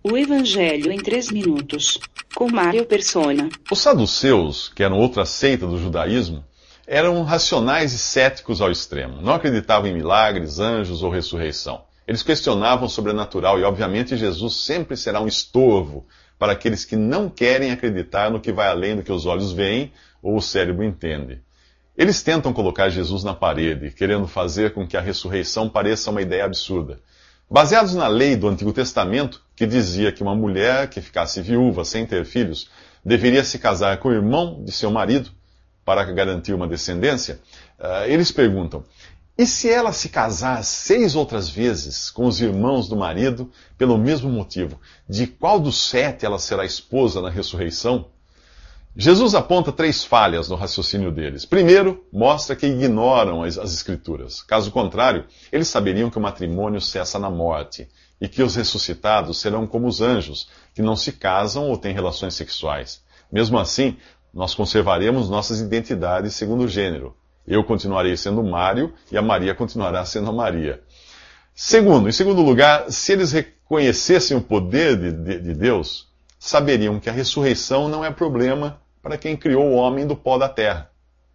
O Evangelho em 3 minutos, com Mário Persona. Os saduceus, que eram outra seita do judaísmo, eram racionais e céticos ao extremo. Não acreditavam em milagres, anjos ou ressurreição. Eles questionavam o sobrenatural e, obviamente, Jesus sempre será um estorvo para aqueles que não querem acreditar no que vai além do que os olhos veem ou o cérebro entende. Eles tentam colocar Jesus na parede, querendo fazer com que a ressurreição pareça uma ideia absurda. Baseados na lei do Antigo Testamento, que dizia que uma mulher que ficasse viúva sem ter filhos deveria se casar com o irmão de seu marido para garantir uma descendência, eles perguntam: e se ela se casar 6 outras vezes com os irmãos do marido pelo mesmo motivo, de qual dos 7 ela será esposa na ressurreição? Jesus aponta 3 falhas no raciocínio deles. Primeiro, mostra que ignoram as Escrituras. Caso contrário, eles saberiam que o matrimônio cessa na morte e que os ressuscitados serão como os anjos, que não se casam ou têm relações sexuais. Mesmo assim, nós conservaremos nossas identidades segundo o gênero. Eu continuarei sendo Mário e a Maria continuará sendo a Maria. Em segundo lugar, se eles reconhecessem o poder de Deus, saberiam que a ressurreição não é problema para quem criou o homem do pó da terra.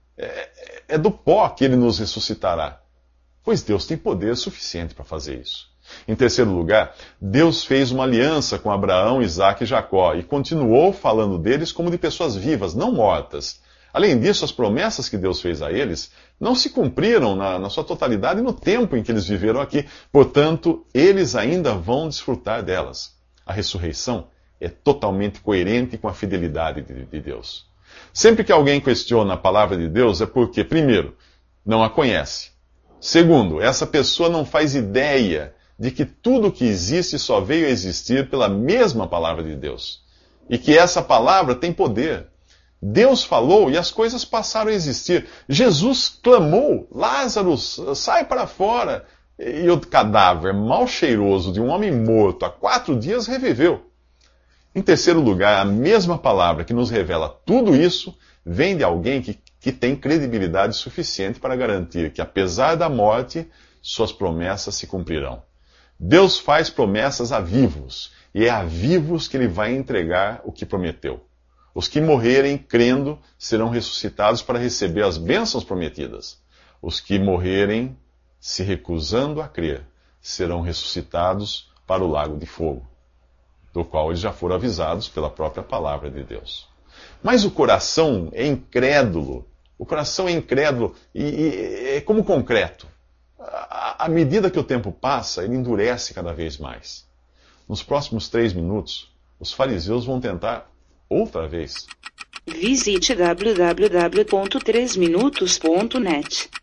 É do pó que ele nos ressuscitará, pois Deus tem poder suficiente para fazer isso. Em terceiro lugar, Deus fez uma aliança com Abraão, Isaque e Jacó e continuou falando deles como de pessoas vivas, não mortas. Além disso, as promessas que Deus fez a eles não se cumpriram na sua totalidade no tempo em que eles viveram aqui. Portanto, eles ainda vão desfrutar delas. A ressurreição é totalmente coerente com a fidelidade de Deus. Sempre que alguém questiona a palavra de Deus é porque, primeiro, não a conhece. Segundo, essa pessoa não faz ideia de que tudo que existe só veio a existir pela mesma palavra de Deus. E que essa palavra tem poder. Deus falou e as coisas passaram a existir. Jesus clamou: Lázaro, sai para fora. E o cadáver mal cheiroso de um homem morto há 4 dias reviveu. Em terceiro lugar, a mesma palavra que nos revela tudo isso vem de alguém que tem credibilidade suficiente para garantir que, apesar da morte, suas promessas se cumprirão. Deus faz promessas a vivos, e é a vivos que ele vai entregar o que prometeu. Os que morrerem crendo serão ressuscitados para receber as bênçãos prometidas. Os que morrerem se recusando a crer serão ressuscitados para o lago de fogo, do qual eles já foram avisados pela própria palavra de Deus. Mas o coração é incrédulo. O coração é incrédulo e é como concreto. À medida que o tempo passa, ele endurece cada vez mais. Nos próximos 3 minutos, os fariseus vão tentar outra vez. Visite www.3minutos.net.